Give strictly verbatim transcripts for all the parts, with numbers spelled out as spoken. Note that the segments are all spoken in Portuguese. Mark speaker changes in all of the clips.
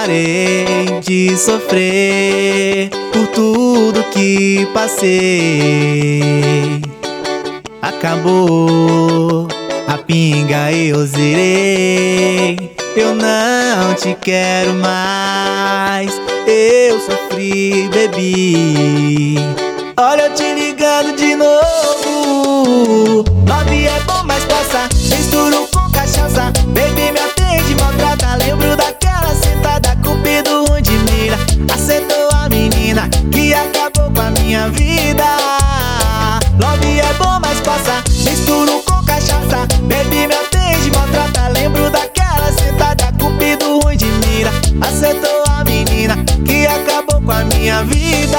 Speaker 1: parei de sofrer por tudo que passei. Acabou a pinga, eu zerei. Eu não te quero mais. Eu sofri, bebi. Olha eu te ligando de novo. Love é bom, mas passa. Misturo com cachaça. Baby me atende, maltrata. Lembro daquela sentada, cupido ruim de mira. Acertou a menina que acabou com a minha vida. Love é bom, mas passa. Misturo com cachaça. Baby me atende, maltrata. Lembro daquela sentada, cupido ruim de mira. Acertou a menina que acabou com a minha vida.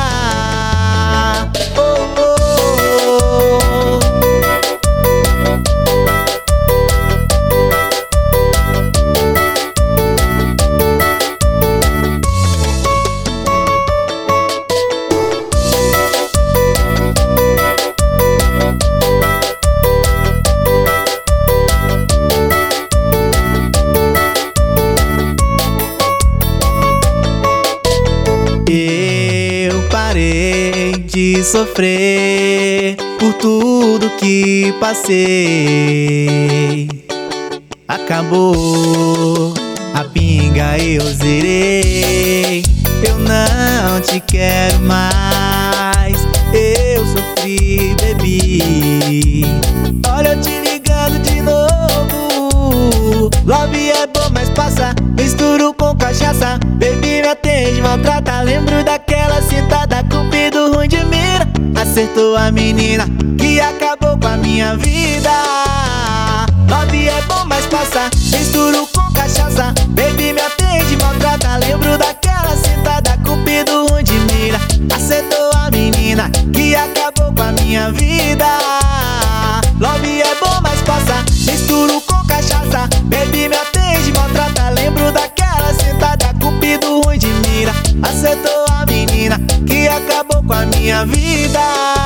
Speaker 1: Oh, oh, oh. Eu parei de sofrer por tudo que passei. Acabou a pinga, eu zerei. Eu não te quero mais. Eu sofri, bebi. Olha eu te ligando de novo. Love é bom, mas passa. Misturo com cachaça. Baby me atende, maltrata. Lembro daquela sentada, cupido ruim de mira. Acertou a menina que acabou com a minha vida. Love é bom, mas passa. Misturo com cachaça. Baby me atende, maltrata. Lembro daquela sentada, cupido ruim de mira. Acertou a menina que acabou com a minha vida. Love é bom, mas passa. Misturo com cachaça. Baby me atende, maltrata. Lembro daquela sentada, cupido ruim de mira. Acertou a menina que acabou com a minha vida.